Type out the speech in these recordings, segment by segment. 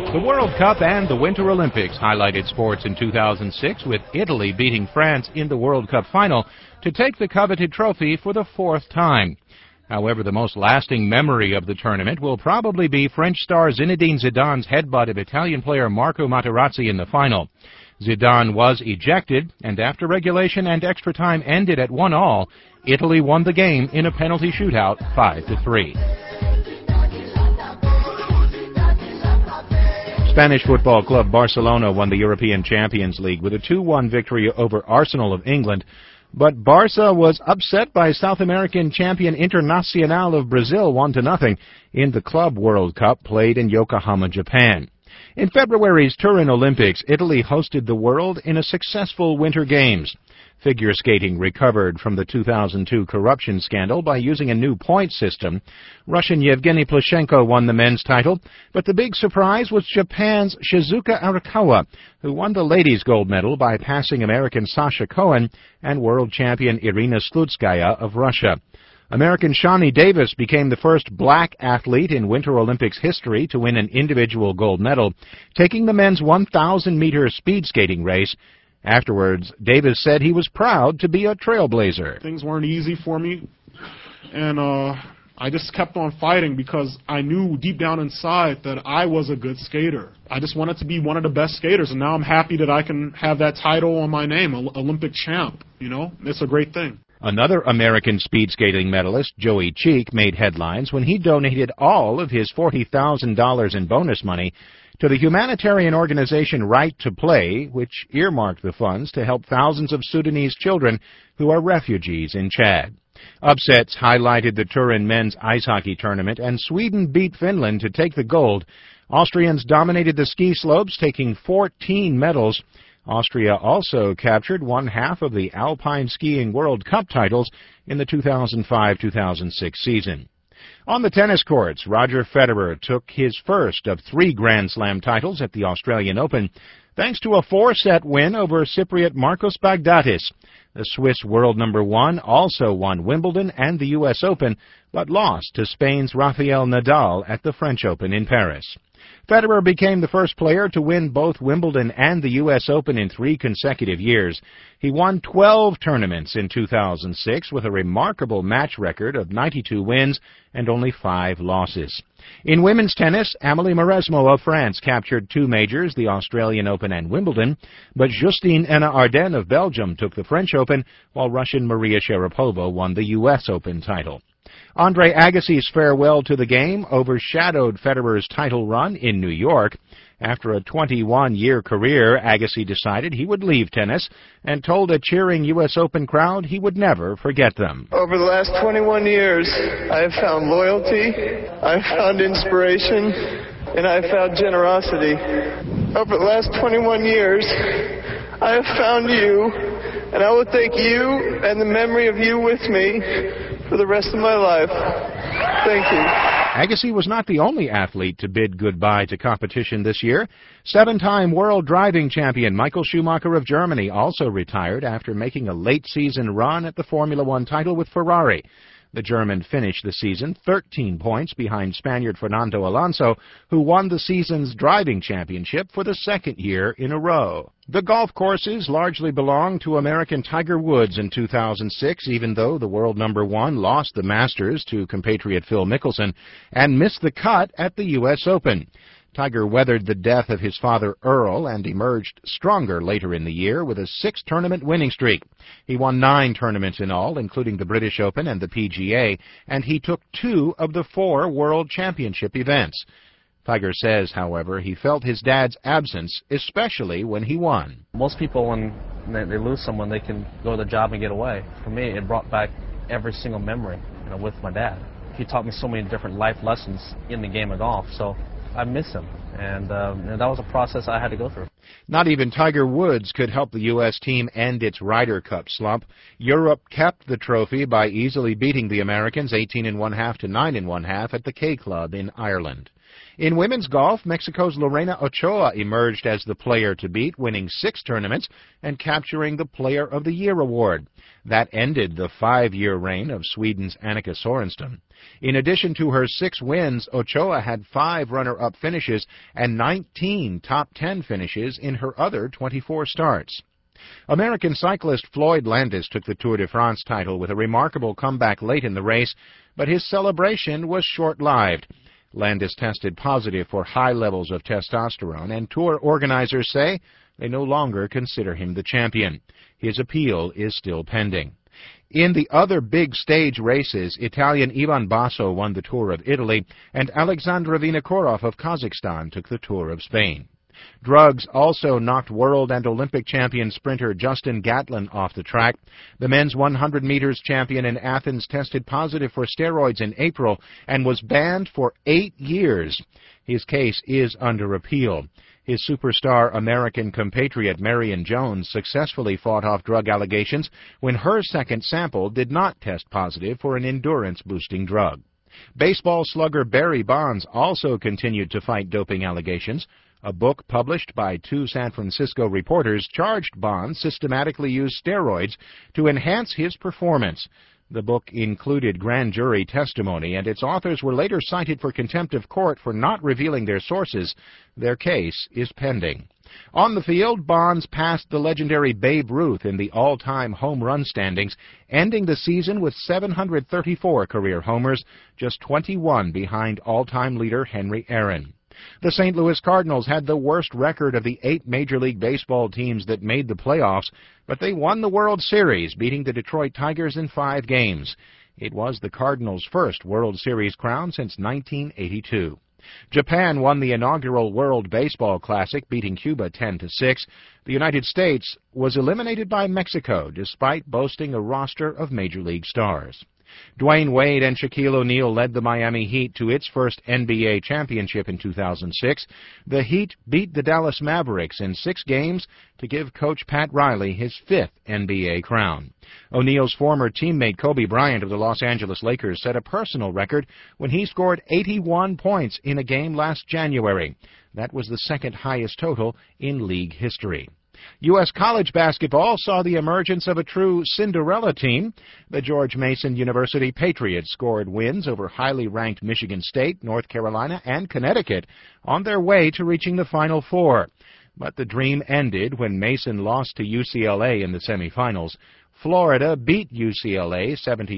The World Cup and the Winter Olympics highlighted sports in 2006, with Italy beating France in the World Cup final to take the coveted trophy for the fourth time. However, the most lasting memory of the tournament will probably be French star Zinedine Zidane's headbutt of Italian player Marco Materazzi in the final. Zidane was ejected, and after regulation and extra time ended at 1-1, Italy won the game in a penalty shootout 5-3. Spanish football club Barcelona won the European Champions League with a 2-1 victory over Arsenal of England. But Barca was upset by South American champion Internacional of Brazil 1-0 in the Club World Cup played in Yokohama, Japan. In February's Turin Olympics, Italy hosted the world in a successful Winter Games. Figure skating recovered from the 2002 corruption scandal by using a new point system. Russian Yevgeny Plushenko won the men's title, but the big surprise was Japan's Shizuka Arakawa, who won the ladies' gold medal by passing American Sasha Cohen and world champion Irina Slutskaya of Russia. American Shani Davis became the first black athlete in Winter Olympics history to win an individual gold medal, taking the men's 1,000-meter speed skating race. Afterwards, Davis said he was proud to be a trailblazer. Things weren't easy for me, and I just kept on fighting because I knew deep down inside that I was a good skater. I just wanted to be one of the best skaters, and now I'm happy that I can have that title on my name, Olympic champ. You know, it's a great thing. Another American speed skating medalist, Joey Cheek, made headlines when he donated all of his $40,000 in bonus money to the humanitarian organization Right to Play, which earmarked the funds to help thousands of Sudanese children who are refugees in Chad. Upsets highlighted the Turin men's ice hockey tournament, and Sweden beat Finland to take the gold. Austrians dominated the ski slopes, taking 14 medals. Austria also captured one-half of the Alpine Skiing World Cup titles in the 2005-2006 season. On the tennis courts, Roger Federer took his first of 3 Grand Slam titles at the Australian Open, thanks to a 4-set win over Cypriot Marcos Baghdatis. The Swiss world number 1 also won Wimbledon and the U.S. Open, but lost to Spain's Rafael Nadal at the French Open in Paris. Federer became the first player to win both Wimbledon and the U.S. Open in 3 consecutive years. He won 12 tournaments in 2006 with a remarkable match record of 92 wins and only 5 losses. In women's tennis, Amélie Mauresmo of France captured 2 majors, the Australian Open and Wimbledon, but Justine Henin-Ardenne of Belgium took the French Open, while Russian Maria Sharapova won the U.S. Open title. Andre Agassi's farewell to the game overshadowed Federer's title run in New York. After a 21-year career, Agassi decided he would leave tennis and told a cheering U.S. Open crowd he would never forget them. Over the last 21 years, I have found loyalty, I have found inspiration, and I have found generosity. Over the last 21 years, I have found you, and I will take you and the memory of you with me for the rest of my life. Thank you. Agassi was not the only athlete to bid goodbye to competition this year. 7-time world driving champion Michael Schumacher of Germany also retired after making a late-season run at the Formula One title with Ferrari. The German finished the season 13 points behind Spaniard Fernando Alonso, who won the season's driving championship for the 2nd year in a row. The golf courses largely belonged to American Tiger Woods in 2006, even though the world number 1 lost the Masters to compatriot Phil Mickelson and missed the cut at the U.S. Open. Tiger weathered the death of his father Earl and emerged stronger later in the year with a 6-tournament winning streak. He won 9 tournaments in all, including the British Open and the PGA, and he took 2 of the 4 World Championship events. Tiger says, however, he felt his dad's absence, especially when he won. Most people, when they lose someone, they can go to the job and get away. For me, it brought back every single memory, with my dad. He taught me so many different life lessons in the game of golf, so I miss him, and that was a process I had to go through. Not even Tiger Woods could help the U.S. team end its Ryder Cup slump. Europe kept the trophy by easily beating the Americans 18 1/2 to 9 1/2 at the K Club in Ireland. In women's golf, Mexico's Lorena Ochoa emerged as the player to beat, winning 6 tournaments and capturing the Player of the Year award. That ended the 5-year reign of Sweden's Annika Sorenstam. In addition to her 6 wins, Ochoa had 5 runner-up finishes and 19 top 10 finishes in her other 24 starts. American cyclist Floyd Landis took the Tour de France title with a remarkable comeback late in the race, but his celebration was short-lived. Landis tested positive for high levels of testosterone, and Tour organizers say they no longer consider him the champion. His appeal is still pending. In the other big stage races, Italian Ivan Basso won the Tour of Italy, and Alexandra Vinokourov of Kazakhstan took the Tour of Spain. Drugs also knocked world and Olympic champion sprinter Justin Gatlin off the track. The men's 100 meters champion in Athens tested positive for steroids in April and was banned for 8 years. His case is under appeal. His superstar American compatriot Marion Jones successfully fought off drug allegations when her second sample did not test positive for an endurance-boosting drug. Baseball slugger Barry Bonds also continued to fight doping allegations. A book published by 2 San Francisco reporters charged Bonds systematically used steroids to enhance his performance. The book included grand jury testimony, and its authors were later cited for contempt of court for not revealing their sources. Their case is pending. On the field, Bonds passed the legendary Babe Ruth in the all-time home run standings, ending the season with 734 career homers, just 21 behind all-time leader Henry Aaron. The St. Louis Cardinals had the worst record of the 8 Major League Baseball teams that made the playoffs, but they won the World Series, beating the Detroit Tigers in 5 games. It was the Cardinals' first World Series crown since 1982. Japan won the inaugural World Baseball Classic, beating Cuba 10-6. The United States was eliminated by Mexico, despite boasting a roster of Major League stars. Dwayne Wade and Shaquille O'Neal led the Miami Heat to its first NBA championship in 2006. The Heat beat the Dallas Mavericks in 6 games to give Coach Pat Riley his 5th NBA crown. O'Neal's former teammate Kobe Bryant of the Los Angeles Lakers set a personal record when he scored 81 points in a game last January. That was the second highest total in league history. U.S. college basketball saw the emergence of a true Cinderella team. The George Mason University Patriots scored wins over highly ranked Michigan State, North Carolina, and Connecticut on their way to reaching the Final Four. But the dream ended when Mason lost to UCLA in the semifinals. Florida beat UCLA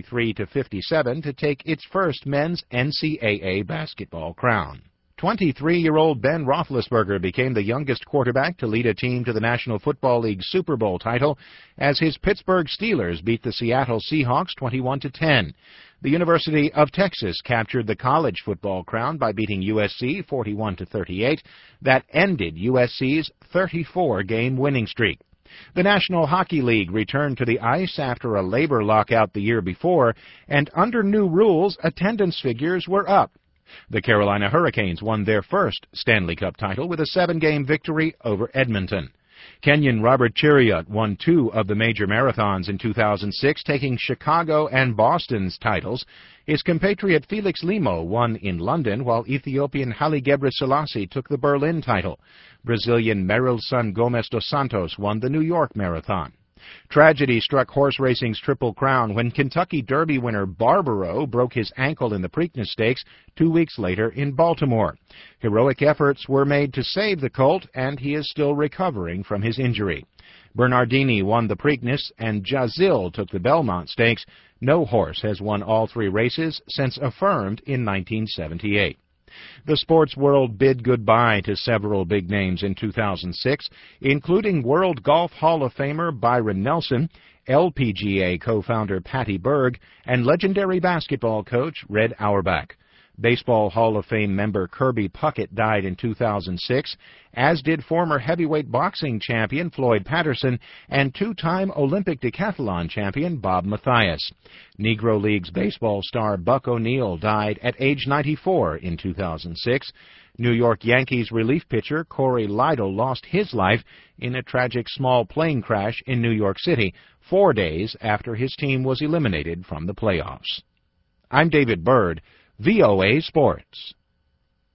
73-57 to take its first men's NCAA basketball crown. 23-year-old Ben Roethlisberger became the youngest quarterback to lead a team to the National Football League Super Bowl title as his Pittsburgh Steelers beat the Seattle Seahawks 21-10. The University of Texas captured the college football crown by beating USC 41-38. That ended USC's 34-game winning streak. The National Hockey League returned to the ice after a labor lockout the year before, and under new rules, attendance figures were up. The Carolina Hurricanes won their first Stanley Cup title with a 7-game victory over Edmonton. Kenyan Robert Cheruiyot won 2 of the major marathons in 2006, taking Chicago and Boston's titles. His compatriot Felix Limo won in London, while Ethiopian Haile Gebrselassie took the Berlin title. Brazilian Merilson Gomes dos Santos won the New York Marathon. Tragedy struck horse racing's Triple Crown when Kentucky Derby winner Barbaro broke his ankle in the Preakness Stakes 2 weeks later in Baltimore. Heroic efforts were made to save the colt, and he is still recovering from his injury. Bernardini won the Preakness, and Jazil took the Belmont Stakes. No horse has won all 3 races since affirmed in 1978. The sports world bid goodbye to several big names in 2006, including World Golf Hall of Famer Byron Nelson, LPGA co-founder Patty Berg, and legendary basketball coach Red Auerbach. Baseball Hall of Fame member Kirby Puckett died in 2006, as did former heavyweight boxing champion Floyd Patterson and 2-time Olympic decathlon champion Bob Mathias. Negro Leagues baseball star Buck O'Neil died at age 94 in 2006. New York Yankees relief pitcher Corey Lidle lost his life in a tragic small plane crash in New York City 4 days after his team was eliminated from the playoffs. I'm David Byrd, VOA Sports.